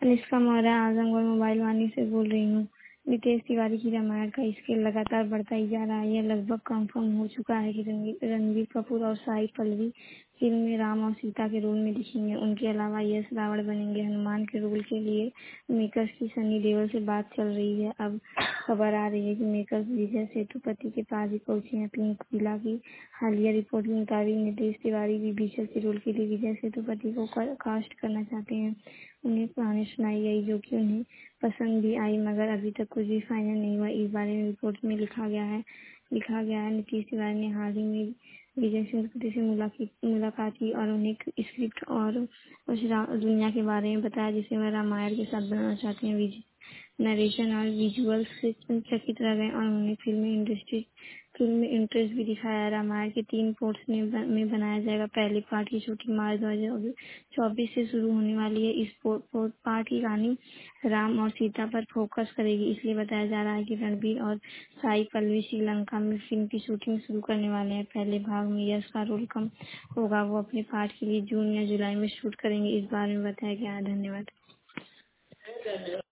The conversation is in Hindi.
अनुष्का मौर्य आजमगढ़ मोबाइल वाणी से बोल रही हूँ। नितेश तिवारी की रामायण का स्केल लगातार बढ़ता ही जा रहा है। यह लगभग कंफर्म हो चुका है कि रणबीर कपूर और साई पल्लवी फिल्म में राम और सीता के रोल में दिखेंगे। उनके अलावा यश रावण बनेंगे हनुमान के रोल के लिए। मेकर्स की सनी देओल से बात चल रही है। अब खबर आ रही है कि मेकर्स विजय सेतुपति के पास भी पहुंचे हैं। पिंक विला की हालिया रिपोर्ट के मुताबिक नितेश तिवारी विभीषण के रोल के लिए विजय सेतुपति को कास्ट करना चाहते हैं। उन्हें कहानी सुनाई गई जो कि उन्हें पसंद भी आई, मगर अभी तक कुछ भी फाइनल नहीं हुआ। इस बारे में रिपोर्ट में लिखा गया है नीतीश तिवारी ने हाल ही में विजय सेतुपति से मुलाकात की और उन्हें स्क्रिप्ट और उस दुनिया के बारे में बताया जिसे वह रामायण के साथ बनाना चाहते हैं। नरेशन और विजुअल्स से चकित रह गए और उन्हें फिल्म में इंटरेस्ट भी दिखाया। रामायण के 3 पोर्ट्स में बनाया जाएगा। पहले पार्ट की शूटिंग मार्च 2024 से शुरू होने वाली है। इस पार्ट की कहानी राम और सीता पर फोकस करेगी। इसलिए बताया जा रहा है कि रणबीर और साई पल्लवी श्रीलंका में फिल्म की शूटिंग शुरू करने वाले हैं। पहले भाग में यश का रोल कम होगा। वो अपने पार्ट के लिए जून या जुलाई में शूट करेंगे। इस बारे में बताया गया है। धन्यवाद।